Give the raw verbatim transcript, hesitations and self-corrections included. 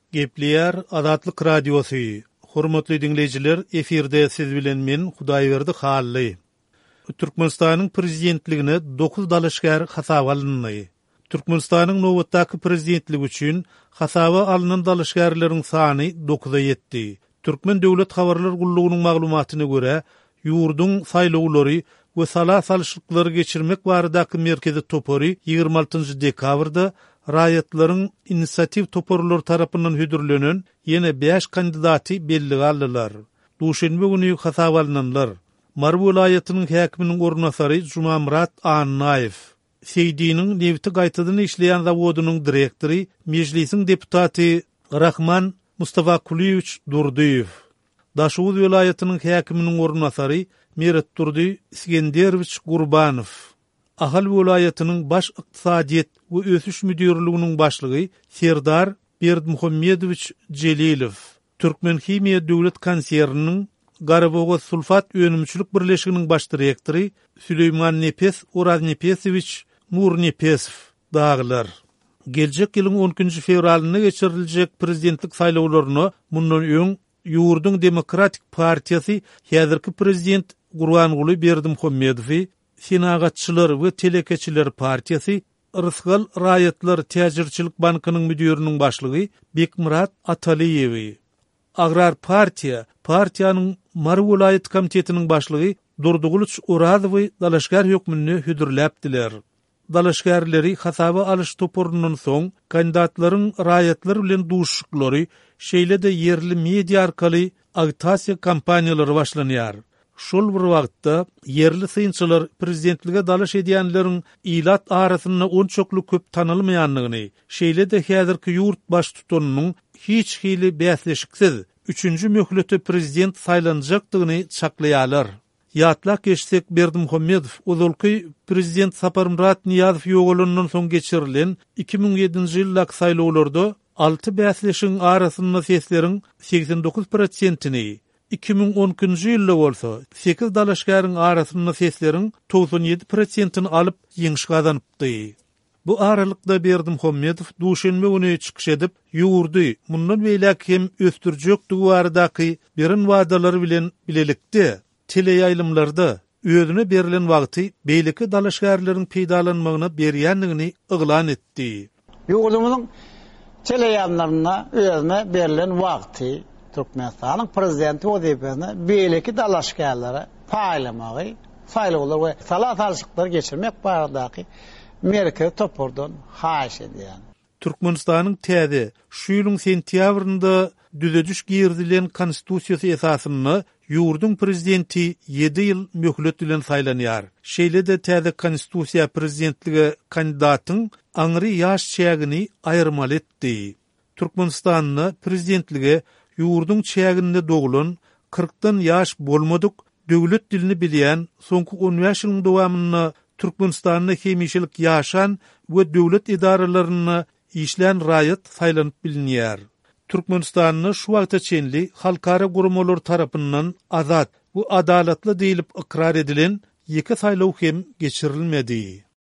Gepleyer Azatlyk Radiosu. Hormatly dinleyijiler, efirde siz bilen men Hudaýberdi Hally. Türkmenistanyň prezidentligine dokuz dalaşgar hasaba alındy. Türkmenistanyň nowatdaky prezidentligi üçin hasaba alynan dalaşgarlaryň sany dokuza ýetdi. Türkmen Döwlet Habarlar Gullugynyň maglumatyna görä, ýurdun saýlawlary we sala salşyklary geçirmek baradaky merkezi topary ýygrima altynjy dekabrda raýatlaryň inisiativ toporlary tarapyndan hüdürlenen ýene beş kandidaty belli aldylar. Duşenbe güni hasaba alynanlar. Marw vilayatynyň häkiminiň ornasary Jumamrat Annaýew, Seýdiniň Newti gaýtadan işleýän zawodynyň direktory, mejlisiň deputaty Rahman Mustafa Kuliýew Durdyýew, Daşuwuz vilayatynyň häkiminiň ornasary Meret Durdy Iskenderowich Gurbanow, Ahal vilayatynyň baş ykdysadyýet we ösüş müdürliginiň başlygy Serdar Berdimuhammedowich Jelilow, Türkmen Himiýa Döwlet Konsernyň Garaboga Sulfat Önümçülük Birleşiginiň baş direktory Süleyman Nepes Uraz Nepesowich Murnepesow daglar. Geljek ýylyň on üçünji fevralyna geçiriljek prezidentlik saýlawlaryna mundan öň Ýurdun Demokratik Partiýasy häzirki prezident Gurbanguly Berdimuhammedow, Senagatçylar we Telekeçiler Partiýasy, Rysgal Raýatlar Täjirçilik Bankynyň müdüriniň başlygy Bekmurat Ataliýew, Agrar Partiýa, partiýanyň Marw vilayat komitetiniň başlygy Durdugulyç Urazowy dalaşgar hökmüni hüdürläpdiler. Dalaşgarlary hasaba alyş toporundan soň kandidatlaryň raýatlar bilen duşuklary şeýle de yerli media arkaly agitasiýa kampaniýalary başlanýar. Şol bir wagtda yerli syňçylar prezidentlige dalaş edýänleriň ilat arasynda onçoklu köp tanylmaýanlygyny, şeýle de häzirki ýurt baş tutanynyň hiç hili bäsleşiksiz üçünji möhlete prezident saýlanjakdygyny çaklaýarlar. Ýatlak geçsek Berdimuhammedow uzulky prezident Saparmurat Niýazow ýogalundan soň geçirilen iki ming ýedinji ýyldaky saýlawlarda alty bäsleşiň arasynda sesleriň seksen dokuz prosentini, iki ming on üçünji ýylda bolsa sekiz dalaşgaryň arasynda sesleriň doksan ýedi prosentini alyp ýeňiş gazanypdy. Bu aralykda Berdimuhammedow duşenme güni çykyş edip ýurdy mundan beýlek hem östürjekdigi baradaky berin wadalary bilen bilelikdi. Teleýaýlymlarda özüne berilen wagty beýleki dalaşgarlaryň peýdalanmagyna berýändigini yglan etdi. Ýurdumyzyň teleýaýlymlaryna özüne berilen wagty Türkmenistanyň prezidenti wezipesine beýleki dalaşgarlary paýlamagy, saýlawlar we sala salşyklar geçirmek baradaky merkezi topordan haýyş edýän. Türkmenistanyň täze şu ýylyň sentýabrynda düzediş girdilen konstitusiýasy esasyny ýurdun prezidenti ýedi ýyl möhlet bilen saýlanýar. Şeýle de täze konstitusiýa prezidentligi kandidatyň aňry ýaş çägini aýyrmaly etdi. Türkmenistanyň prezidentlige ýurdun çäginde dogulan kırkdan ýaş bolmadyk döwlet dilini bilýän soňky on beş ýylyň dowamyny Türkmenistanyň hemişelik ýaşan we döwlet idaralaryny işlän raýat saýlanyp bilinýär. Türkmenistanyň şu wagta çenli halkara gurumlar tarapyndan azat we adalatly diýilip ikrar edilen ýeke saýlaw hem geçirilmedi.